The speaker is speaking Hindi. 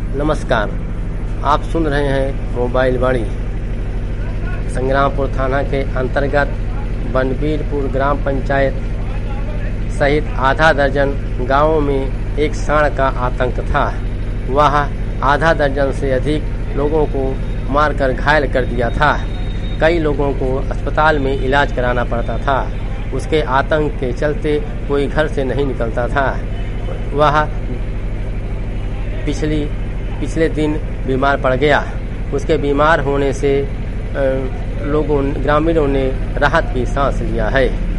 नमस्कार, आप सुन रहे हैं मोबाइल वाणी। संग्रामपुर थाना के अंतर्गत बनबीरपुर ग्राम पंचायत सहित आधा दर्जन गांवों में एक सांड का आतंक था। वह आधा दर्जन से अधिक लोगों को मारकर घायल कर दिया था। कई लोगों को अस्पताल में इलाज कराना पड़ता था। उसके आतंक के चलते कोई घर से नहीं निकलता था। वह पिछले दिन बीमार पड़ गया। उसके बीमार होने से ग्रामीणों ने राहत की सांस लिया है।